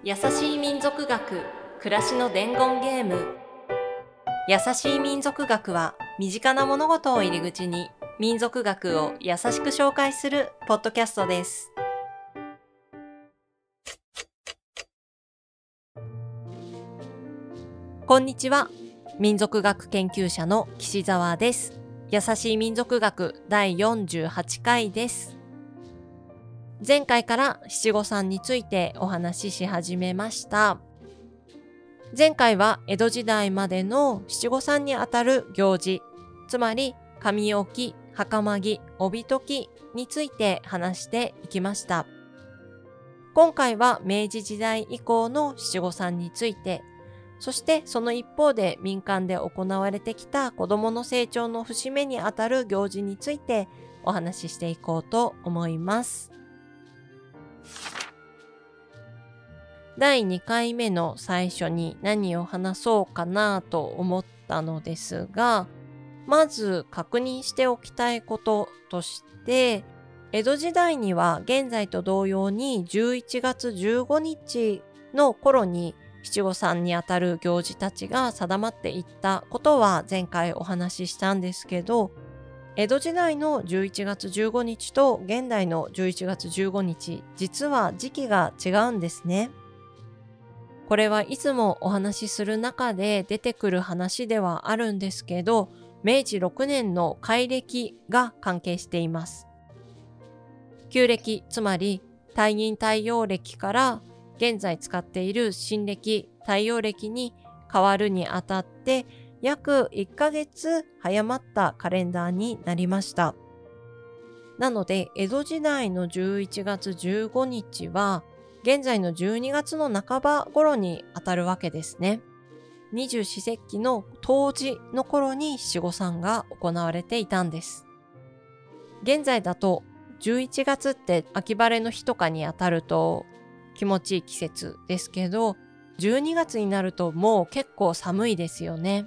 優しい民族学、暮らしの伝言ゲーム。優しい民族学は身近な物事を入り口に民族学を優しく紹介するポッドキャストです。こんにちは。民族学研究者の岸澤です。優しい民族学第48回です。前回から七五三についてお話しし始めました。前回は江戸時代までの七五三にあたる行事、つまり髪置き、袴着、帯解きについて話していきました。今回は明治時代以降の七五三について、そしてその一方で民間で行われてきた子どもの成長の節目にあたる行事についてお話ししていこうと思います。第2回目の最初に何を話そうかなと思ったのですが、まず確認しておきたいこととして、江戸時代には現在と同様に11月15日の頃に七五三にあたる行事たちが定まっていったことは前回お話ししたんですけど、江戸時代の11月15日と現代の11月15日、実は時期が違うんですね。これはいつもお話しする中で出てくる話ではあるんですけど、明治6年の改暦が関係しています。旧暦、つまり太陰太陽暦から現在使っている新暦、太陽暦に変わるにあたって約1ヶ月早まったカレンダーになりました。なので江戸時代の11月15日は現在の12月の半ば頃にあたるわけですね。二十四節気の冬至の頃に七五三が行われていたんです。現在だと11月って秋晴れの日とかにあたると気持ちいい季節ですけど、12月になるともう結構寒いですよね。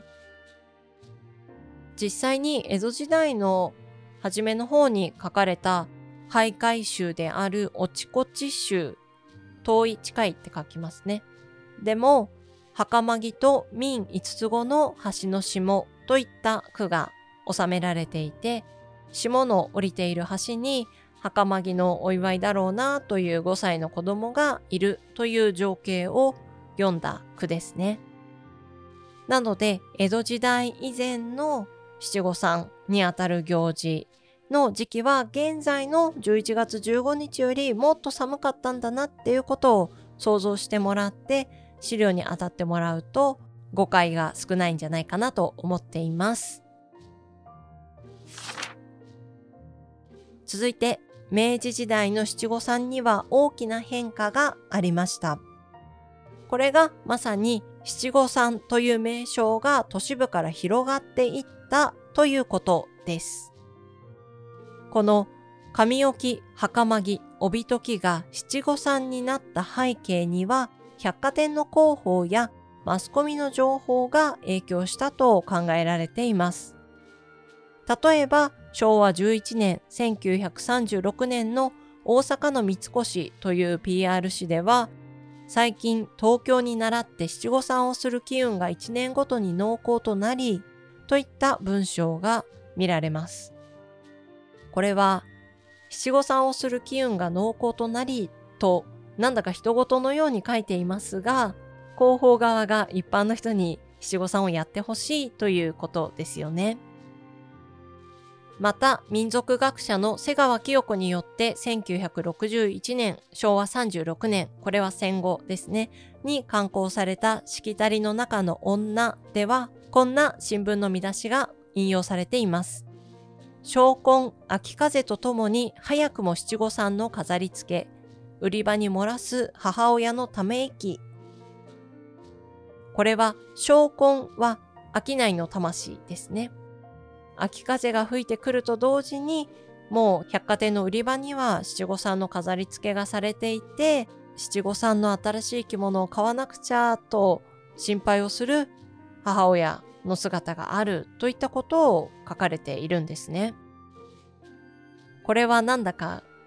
実際に江戸時代の初めの方に書かれた俳諧集であるおちこち集、遠い近いって書きますね。でも、袴着と民五つ子の橋の下といった句が収められていて、下の降りている橋に袴着のお祝いだろうなという5歳の子供がいるという情景を読んだ句ですね。なので、江戸時代以前の七五三にあたる行事の時期は現在の11月15日よりもっと寒かったんだなっていうことを想像してもらって資料に当たってもらうと誤解が少ないんじゃないかなと思っています。続いて明治時代の七五三には大きな変化がありました。これがまさに七五三という名称が都市部から広がっていったということです。この髪置き、袴着、帯解きが七五三になった背景には百貨店の広報やマスコミの情報が影響したと考えられています。例えば昭和11年1936年の大阪の三越という PR 誌では、最近東京に倣って七五三をする機運が1年ごとに濃厚となりといった文章が見られます。これは七五三をする機運が濃厚となりとなんだか人事のように書いていますが、広報側が一般の人に七五三をやってほしいということですよね。また民族学者の瀬川清子によって1961年昭和36年、これは戦後ですね、に刊行されたしきたりの中の女ではこんな新聞の見出しが引用されています。昇魂秋風とともに早くも七五三の飾り付け、売り場に漏らす母親のため息。これは昇魂は商いの魂ですね。秋風が吹いてくると同時にもう百貨店の売り場には七五三の飾り付けがされていて、七五三の新しい着物を買わなくちゃと心配をする母親の姿があるといったことを書かれているんですね。これはなんだか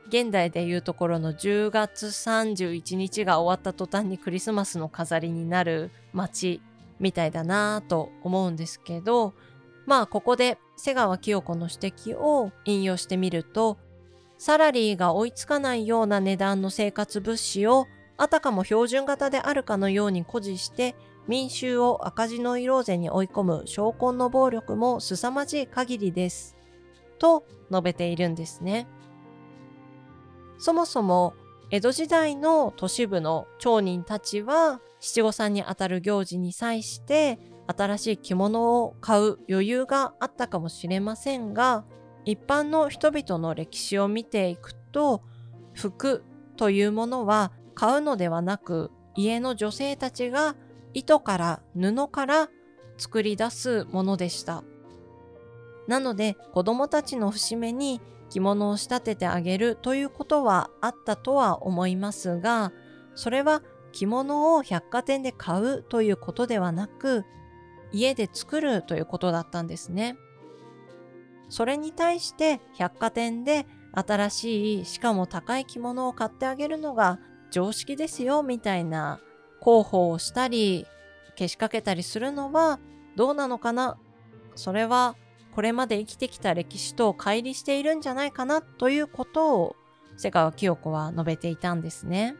現代でいうところの10月31日が終わった途端にクリスマスの飾りになる街みたいだなぁと思うんですけど、ここで瀬川清子の指摘を引用してみると、サラリーが追いつかないような値段の生活物資をあたかも標準型であるかのように誇示して民衆を赤字の色勢に追い込む商魂の暴力も凄まじい限りですと述べているんですね。そもそも江戸時代の都市部の町人たちは七五三にあたる行事に際して新しい着物を買う余裕があったかもしれませんが、一般の人々の歴史を見ていくと、服というものは買うのではなく、家の女性たちが糸から布から作り出すものでした。なので子供たちの節目に着物を仕立ててあげるということはあったとは思いますが、それは着物を百貨店で買うということではなく、家で作るということだったんですね。それに対して百貨店で新しいしかも高い着物を買ってあげるのが常識ですよみたいな広報をしたりけしかけたりするのはどうなのかな、それはこれまで生きてきた歴史と乖離しているんじゃないかなということを瀬川清子は述べていたんですね。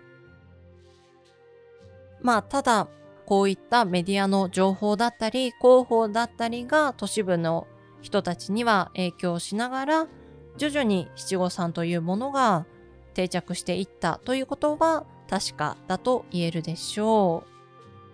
ただこういったメディアの情報だったり広報だったりが都市部の人たちには影響しながら徐々に七五三というものが定着していったということは確かだと言えるでしょう。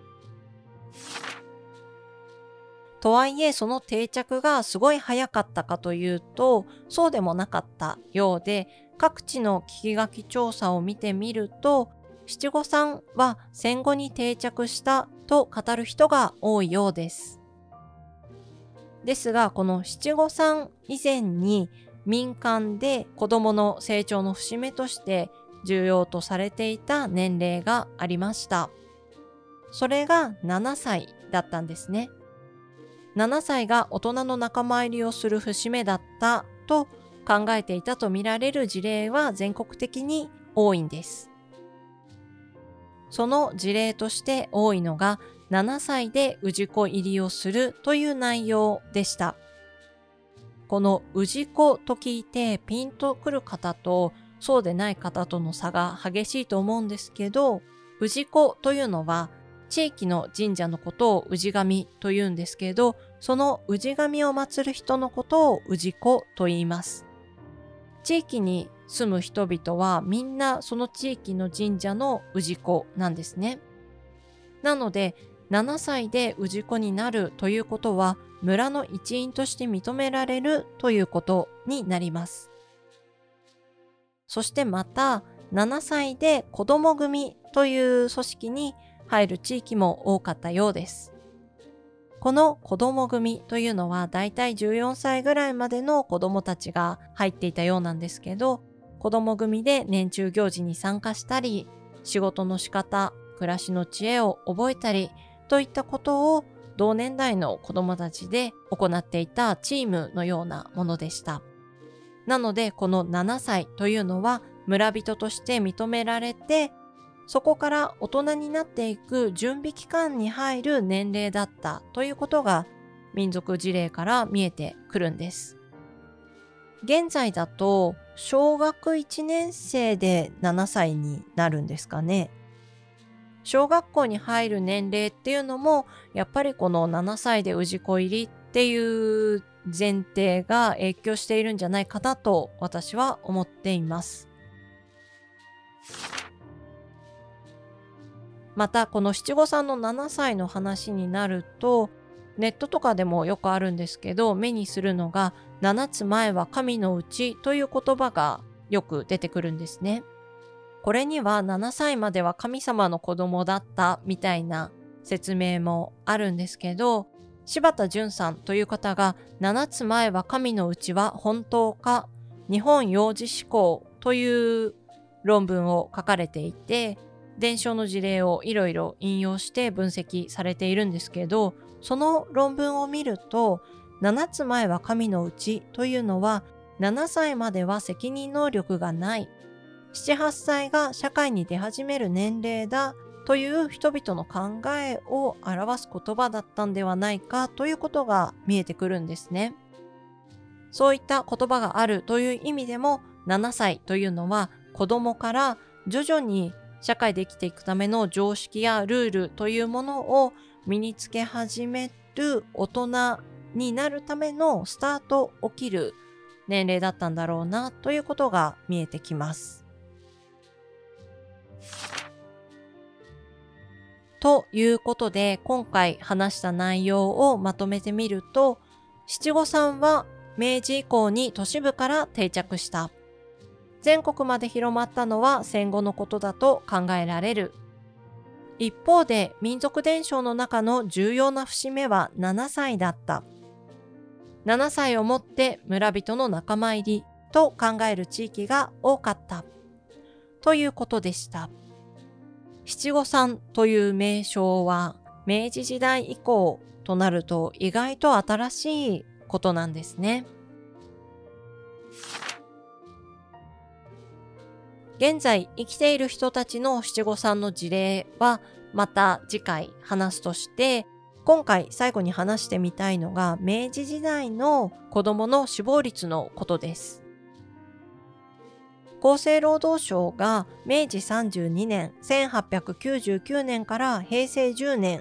とはいえその定着がすごい早かったかというとそうでもなかったようで、各地の聞き書き調査を見てみると七五三は戦後に定着したと語る人が多いようです。ですがこの七五三以前に民間で子どもの成長の節目として重要とされていた年齢がありました。それが7歳だったんですね。7歳が大人の仲間入りをする節目だったと考えていたとみられる事例は全国的に多いんです。その事例として多いのが7歳で氏子入りをするという内容でした。この氏子と聞いてピンとくる方とそうでない方との差が激しいと思うんですけど、氏子というのは地域の神社のことを氏神というんですけど、その氏神を祀る人のことを氏子と言います。地域に住む人々はみんなその地域の神社の氏子なんですね。なので7歳で氏子になるということは村の一員として認められるということになります。そしてまた7歳で子ども組という組織に入る地域も多かったようです。この子ども組というのはだいたい14歳ぐらいまでの子どもたちが入っていたようなんですけど、子ども組で年中行事に参加したり、仕事の仕方、暮らしの知恵を覚えたりといったことを同年代の子どもたちで行っていたチームのようなものでした。なのでこの7歳というのは村人として認められて、そこから大人になっていく準備期間に入る年齢だったということが民族事例から見えてくるんです。現在だと小学1年生で7歳になるんですかね。小学校に入る年齢っていうのもやっぱりこの7歳で氏子入りっていう前提が影響しているんじゃないかなと私は思っています。またこの七五三の7歳の話になるとネットとかでもよくあるんですけど、目にするのが7つ前は神のうちという言葉がよく出てくるんですね。これには7歳までは神様の子供だったみたいな説明もあるんですけど、柴田純さんという方が7つ前は神のうちは本当か日本幼児思考という論文を書かれていて、伝承の事例をいろいろ引用して分析されているんですけど、その論文を見ると7つ前は神のうちというのは 7歳までは責任能力がない。7、8歳が社会に出始める年齢だという人々の考えを表す言葉だったんではないかということが見えてくるんですね。そういった言葉があるという意味でも、7歳というのは子供から徐々に社会で生きていくための常識やルールというものを身につけ始める大人になるためのスタートを切る年齢だったんだろうなということが見えてきます。ということで、今回話した内容をまとめてみると、七五三は明治以降に都市部から定着した。全国まで広まったのは戦後のことだと考えられる。一方で民族伝承の中の重要な節目は7歳だった。7歳をもって村人の仲間入りと考える地域が多かった。ということでした。七五三という名称は明治時代以降となると意外と新しいことなんですね。現在生きている人たちの七五三の事例はまた次回話すとして、今回最後に話してみたいのが明治時代の子どもの死亡率のことです。厚生労働省が明治32年1899年から平成10年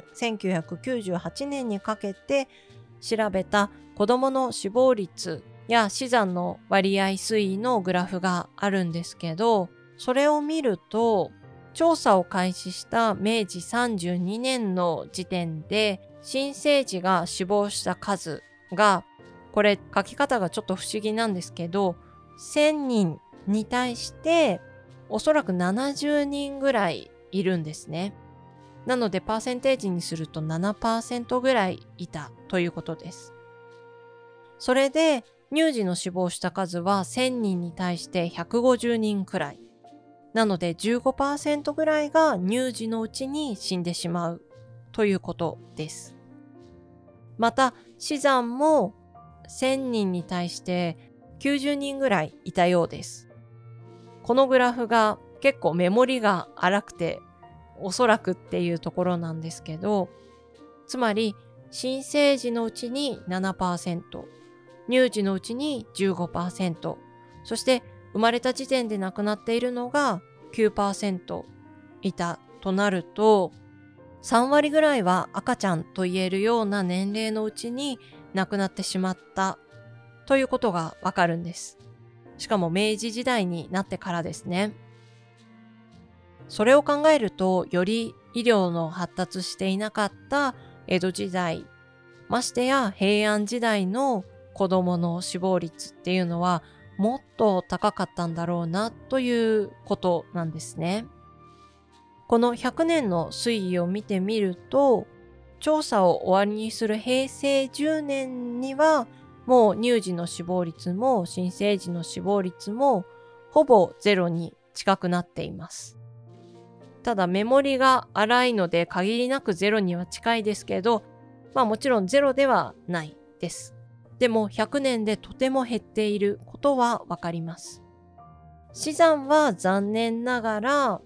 1998年にかけて調べた子どもの死亡率や死産の割合推移のグラフがあるんですけど、それを見ると調査を開始した明治32年の時点で新生児が死亡した数が、これ書き方がちょっと不思議なんですけど、1000人に対しておそらく70人ぐらいいるんですね。なのでパーセンテージにすると 7% ぐらいいたということです。それで乳児の死亡した数は1000人に対して150人くらい。なので 15% ぐらいが乳児のうちに死んでしまうということです。また死産も1000人に対して90人ぐらいいたようです。このグラフが結構メモリが荒くて、おそらくっていうところなんですけど、つまり新生児のうちに 7%、乳児のうちに 15%、そして生まれた時点で亡くなっているのが 9% いたとなると、3割ぐらいは赤ちゃんと言えるような年齢のうちに亡くなってしまったということがわかるんです。しかも明治時代になってからですね。それを考えると、より医療の発達していなかった江戸時代、ましてや平安時代の子供の死亡率っていうのはもっと高かったんだろうなということなんですね。この100年の推移を見てみると、調査を終わりにする平成10年にはもう乳児の死亡率も新生児の死亡率もほぼゼロに近くなっています。ただメモリが荒いので限りなくゼロには近いですけど、もちろんゼロではないです。でも100年でとても減っていることはわかります。死産は残念ながら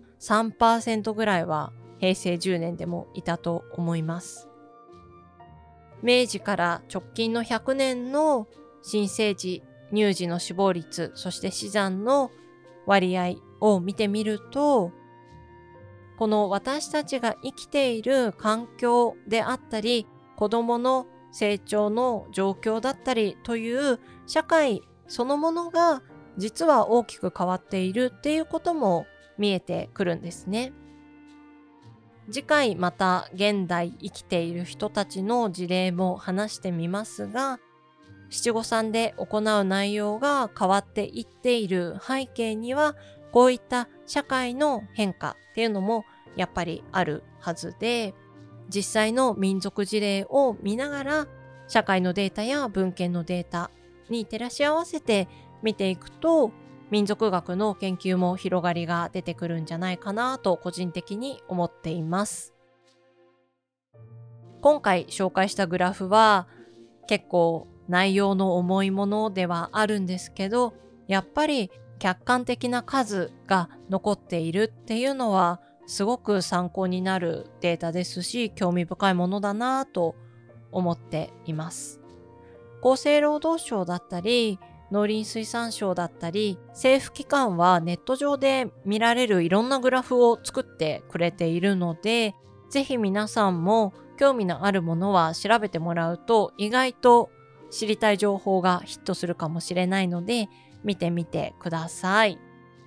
3% ぐらいは平成10年でもいたと思います。明治から直近の100年の新生児、乳児の死亡率、そして死産の割合を見てみると、この私たちが生きている環境であったり、子供の成長の状況だったりという社会そのものが実は大きく変わっているっていうことも見えてくるんですね。次回また現代生きている人たちの事例も話してみますが、七五三で行う内容が変わっていっている背景には、こういった社会の変化っていうのもやっぱりあるはずで、実際の民族事例を見ながら社会のデータや文献のデータに照らし合わせて見ていくと、民族学の研究も広がりが出てくるんじゃないかなと個人的に思っています。今回紹介したグラフは結構内容の重いものではあるんですけど、やっぱり客観的な数が残っているっていうのはすごく参考になるデータですし、興味深いものだなと思っています。厚生労働省だったり、農林水産省だったり、政府機関はネット上で見られるいろんなグラフを作ってくれているので、ぜひ皆さんも興味のあるものは調べてもらうと意外と知りたい情報がヒットするかもしれないので、見てみてください。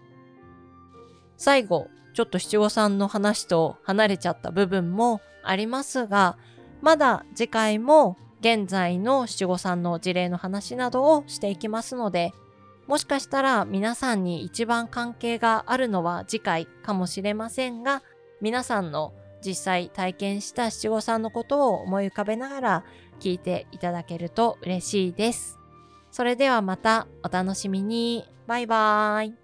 最後、ちょっと七五三の話と離れちゃった部分もありますが、まだ次回も現在の七五三の事例の話などをしていきますので、もしかしたら皆さんに一番関係があるのは次回かもしれませんが、皆さんの実際体験した七五三のことを思い浮かべながら聞いていただけると嬉しいです。それではまたお楽しみに。バイバーイ。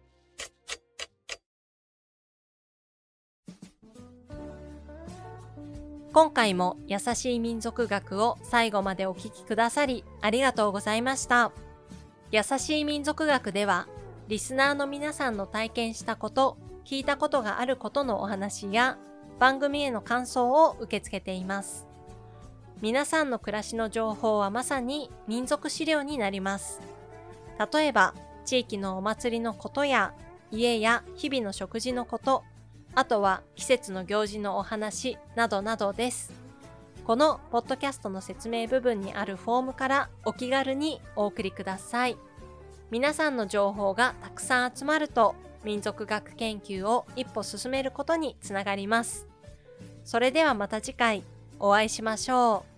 今回も優しい民族学を最後までお聞きくださりありがとうございました。優しい民族学では、リスナーの皆さんの体験したこと、聞いたことがあることのお話や、番組への感想を受け付けています。皆さんの暮らしの情報はまさに民族資料になります。例えば、地域のお祭りのことや、家や日々の食事のこと、あとは季節の行事のお話などなどです。このポッドキャストの説明部分にあるフォームからお気軽にお送りください。皆さんの情報がたくさん集まると、民族学研究を一歩進めることにつながります。それではまた次回お会いしましょう。